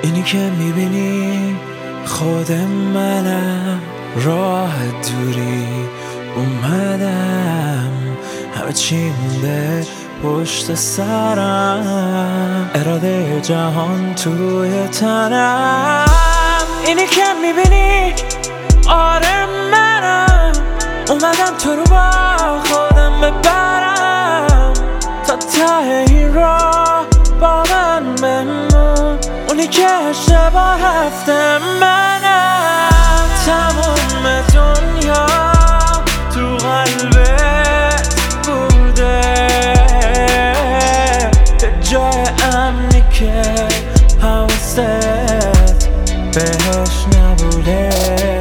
اینی که میبینی خود منم، راه دوری اومدم، همه چی مونده پشت سرم، اراده جهان توی تنم. اینی که میبینی آره منم، اومدم تو رو با خودم ببرم تا ته این راه با من بمون. اونی که اشتباه رفته منم، تموم دنیا تو قلبت بوده، به جای امنی که حواست بهش نبوده.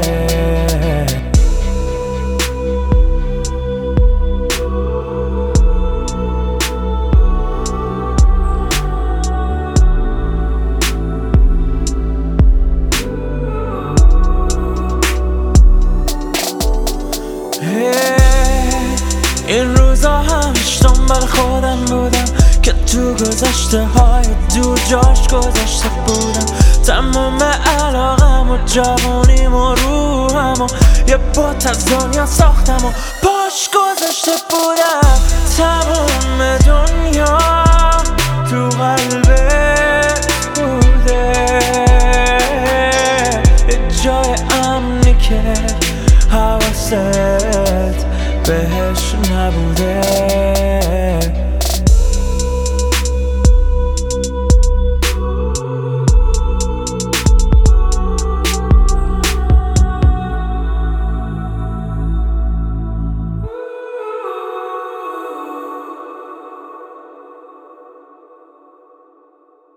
این روزا همش دنبال خودم بودم که تو گذشته های دور جاش گذاشته بودم. تمام علاقم و جوانیم و روحم و یه بات از دنیا ساختم و پاش گذاشته بودم. تمام دنیا تو قلبت بوده، یه جای امنی که حواست بهش نبوده.